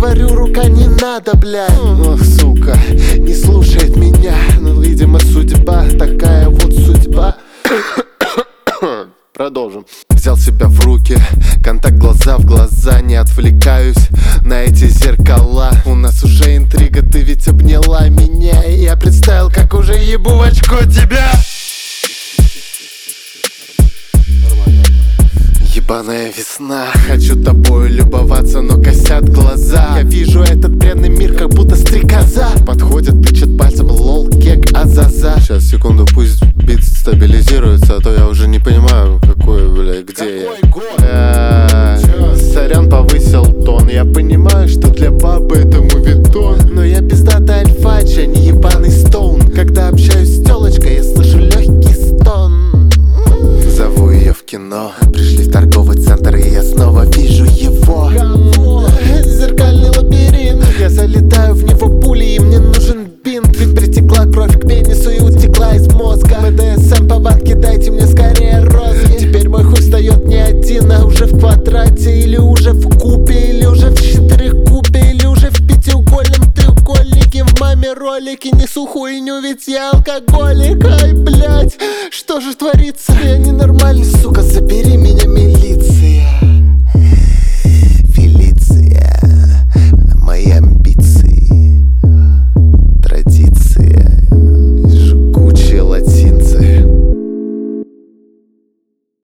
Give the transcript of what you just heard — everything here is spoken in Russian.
говорю, рука не надо, блядь. Ох, сука, не слушает меня. Ну, видимо, судьба, такая вот судьба. Продолжим. Взял себя в руки, контакт глаза в глаза. Не отвлекаюсь на эти зеркала. У нас уже интрига, ты ведь обняла меня. И я представил, как уже ебу в очко тебя. Ебаная весна, хочу тобою любоваться, но косят глаза. Я вижу этот бренный мир, как будто стрекоза. Подходит, тычет пальцем, лол, кек, азаза. Сейчас, секунду, пусть бит стабилизируется, а то я уже не понимаю, какой, блядь, где я. Сорян, повысил тон. Я понимаю, что для бабы это мувитон, но я пиздатый альфач, а не ебаный стоун. Когда общаюсь с телочкой, я слышу легкий стон. Зову ее в кино. Пришли в торговый центр, и я снова вижу его. Зеркальный лабиринт. Я залетаю в него пулей, и мне нужен бинт. Ведь притекла кровь к пенису и утекла из мозга. БДСМ повадки, дайте мне скорее розги. Теперь мой хуй встает не один, а уже в квадрате. Или уже в кубе, или уже в четырехкубе, или уже в пятиугольном треугольнике. В маме ролики несу хуйню, ведь я алкоголик. Ай, блядь, что же творится? Я ненормальный, сука, забери меня, милиция.